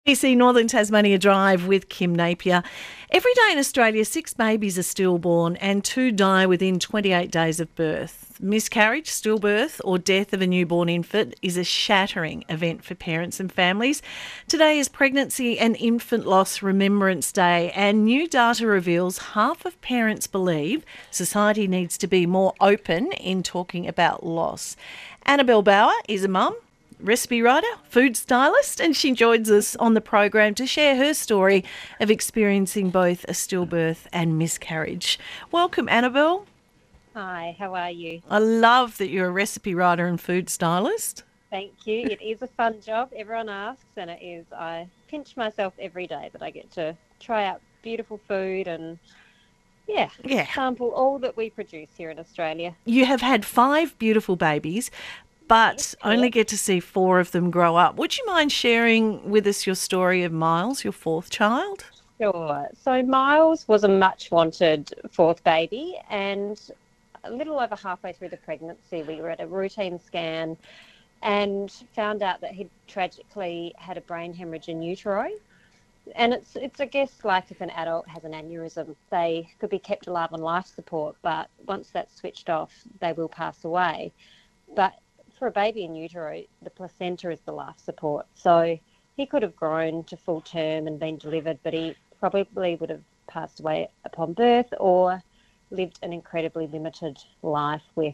ABC Northern Tasmania Drive with Kim Napier. Every day in Australia, 6 babies are stillborn and 2 die within 28 days of birth. Miscarriage, stillbirth or death of a newborn infant is a shattering event for parents and families. Today is Pregnancy and Infant Loss Remembrance Day, and new data reveals half of parents believe society needs to be more open in talking about loss. Annabelle Bauer is a mum, recipe writer, food stylist, and she joins us on the program to share her story of experiencing both a stillbirth and miscarriage. Welcome, Annabelle. Hi, how are you? I love that you're a recipe writer and food stylist. Thank you. It is a fun job. Everyone asks, and it is. I pinch myself every day that I get to try out beautiful food and, Yeah. sample all that we produce here in Australia. You have had 5 beautiful babies, but Yes, only correct. get to see 4 of them grow up. Would you mind sharing with us your story of Miles, your 4th child? Sure. So Miles was a much wanted fourth baby, and a little over halfway through the pregnancy, we were at a routine scan and found out that he'd tragically had a brain hemorrhage in utero. And it's I guess like if an adult has an aneurysm, they could be kept alive on life support, but once that's switched off, they will pass away. But for a baby in utero, the placenta is the life support. So he could have grown to full term and been delivered, but he probably would have passed away upon birth or lived an incredibly limited life with,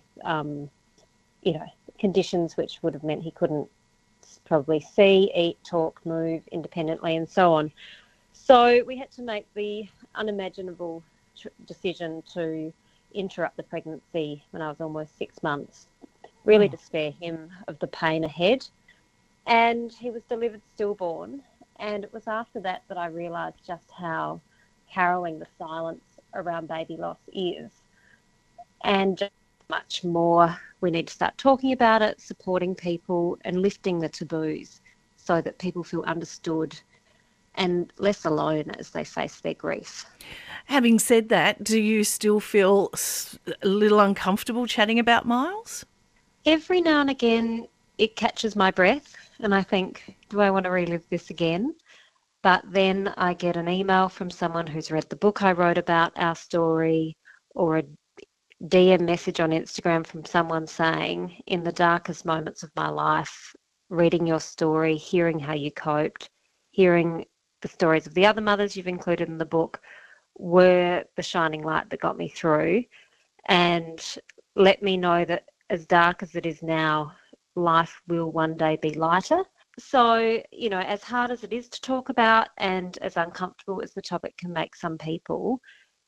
conditions which would have meant he couldn't probably see, eat, talk, move independently, and so on. So we had to make the unimaginable decision to interrupt the pregnancy when I was almost 6 months, really to spare him of the pain ahead. And he was delivered stillborn. And it was after that that I realised just how harrowing the silence around baby loss is, and just how much more we need to start talking about it, supporting people and lifting the taboos so that people feel understood and less alone as they face their grief. Having said that, do you still feel a little uncomfortable chatting about Miles? Every now and again, it catches my breath and I think, do I want to relive this again? But then I get an email from someone who's read the book I wrote about our story, or a DM message on Instagram from someone saying, in the darkest moments of my life, reading your story, hearing how you coped, hearing the stories of the other mothers you've included in the book were the shining light that got me through, and let me know that as dark as it is now, life will one day be lighter. So, as hard as it is to talk about and as uncomfortable as the topic can make some people,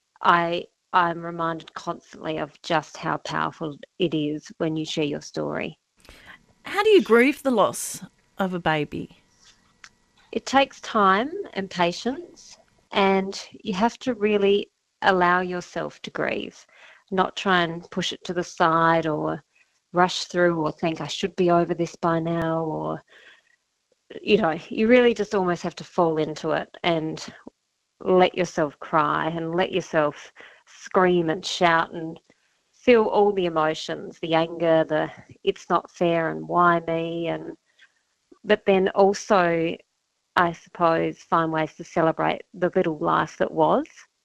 I'm reminded constantly of just how powerful it is when you share your story. How do you grieve the loss of a baby? It takes time and patience, and you have to really allow yourself to grieve, not try and push it to the side or rush through or think I should be over this by now, or you really just almost have to fall into it and let yourself cry and let yourself scream and shout and feel all the emotions, the anger, the it's not fair and why me, and but then also, I suppose, find ways to celebrate the little life that was,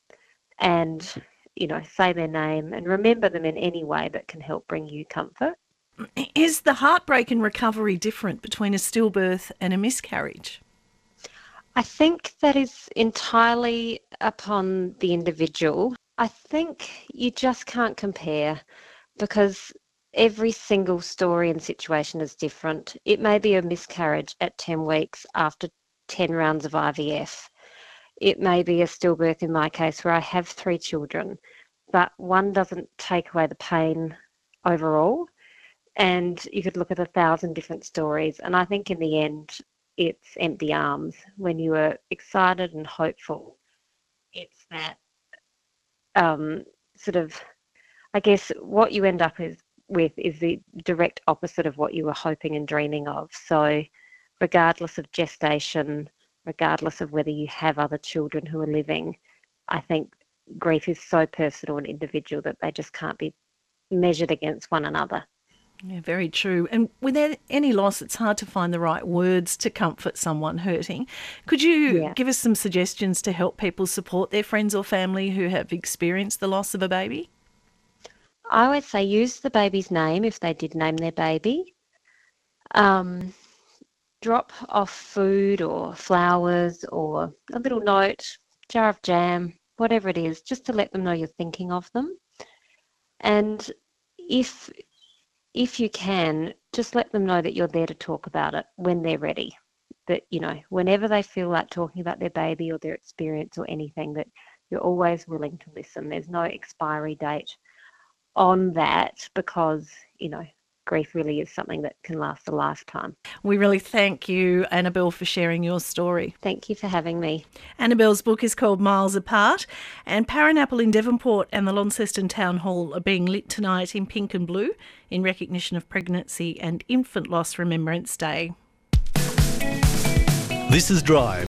and say their name and remember them in any way that can help bring you comfort. Is the heartbreak and recovery different between a stillbirth and a miscarriage? I think that is entirely upon the individual. I think you just can't compare because every single story and situation is different. It may be a miscarriage at 10 weeks after 10 rounds of IVF. It may be a stillbirth in my case where I have 3 children, but one doesn't take away the pain overall. And you could look at 1,000 different stories. And I think in the end, it's empty arms. When you are excited and hopeful, it's that sort of, I guess, what you end up with is the direct opposite of what you were hoping and dreaming of. So, regardless of gestation, regardless of whether you have other children who are living, I think grief is so personal and individual that they just can't be measured against one another. Yeah, very true. And with any loss, it's hard to find the right words to comfort someone hurting. Could you Yeah. give us some suggestions to help people support their friends or family who have experienced the loss of a baby? I would say use the baby's name if they did name their baby. Um, Drop off food or flowers or a little note, jar of jam, whatever it is, just to let them know you're thinking of them. And if if you can, just let them know that you're there to talk about it when they're ready. That, whenever they feel like talking about their baby or their experience or anything, that you're always willing to listen. There's no expiry date on that because, grief really is something that can last a lifetime. We really thank you, Annabelle, for sharing your story. Thank you for having me. Annabelle's book is called Miles Apart, and Paranapple in Devonport and the Launceston Town Hall are being lit tonight in pink and blue in recognition of Pregnancy and Infant Loss Remembrance Day. This is Drive